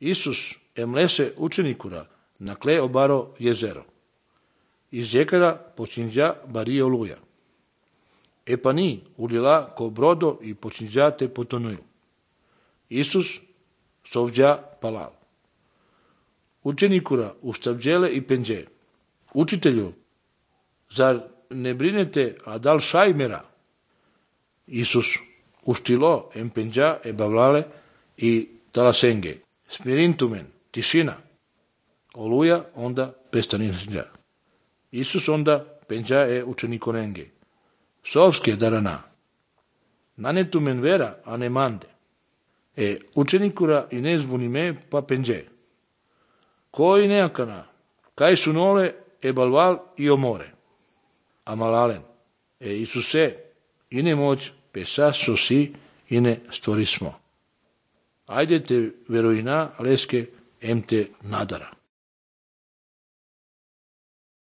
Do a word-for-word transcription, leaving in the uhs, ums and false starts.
Isus emlese učenikura na cle obaro jezero. Iz jekara počinđa bario luja. E pa ni ulila ko brodo i počinđa te potonuju. Isus sovđa palal. Učenikura ustavđele i penđe. Učitelju, zar ne brinete, a dal šajmera? Isus uštilo em penđa e bavlale i talasenge. Smirintumen, tišina. Oluja onda prestaninđa. Isus onda penđa e učenikorenge. Sovske darana. Nanetumen vera, a ne mande. E učenikura i ne zbuni me pa penđe. Koji nejakana, kaj su nole e balval i omore. A malalen, e Isuse, i ne moć, pesa so si i ne stvori smo. Ajde te veroina leske em te nadara.